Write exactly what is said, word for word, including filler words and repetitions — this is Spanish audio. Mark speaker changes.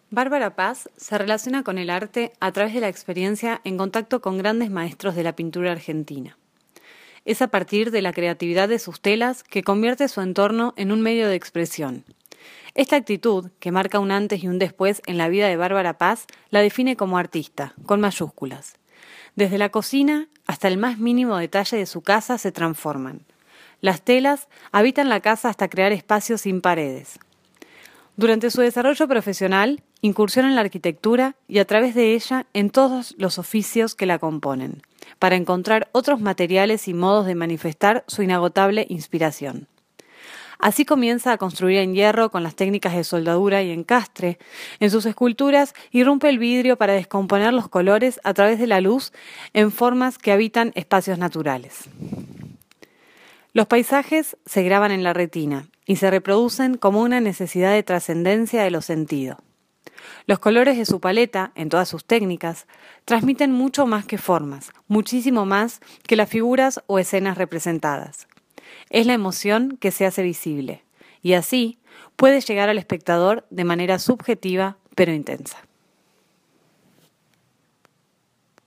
Speaker 1: Bárbara Paz se relaciona con el arte a través de la experiencia en contacto con grandes maestros de la pintura argentina. Es a partir de la creatividad de sus telas que convierte su entorno en un medio de expresión. Esta actitud, que marca un antes y un después en la vida de Bárbara Paz, la define como artista, con mayúsculas. Desde la cocina hasta el más mínimo detalle de su casa se transforman. Las telas habitan la casa hasta crear espacios sin paredes. Durante su desarrollo profesional, incursiona en la arquitectura y a través de ella en todos los oficios que la componen, para encontrar otros materiales y modos de manifestar su inagotable inspiración. Así comienza a construir en hierro con las técnicas de soldadura y encastre. En sus esculturas irrumpe el vidrio para descomponer los colores a través de la luz en formas que habitan espacios naturales. Los paisajes se graban en la retina y se reproducen como una necesidad de trascendencia de lo sentido. Los colores de su paleta, en todas sus técnicas, transmiten mucho más que formas, muchísimo más que las figuras o escenas representadas. Es la emoción que se hace visible, y así puede llegar al espectador de manera subjetiva pero intensa.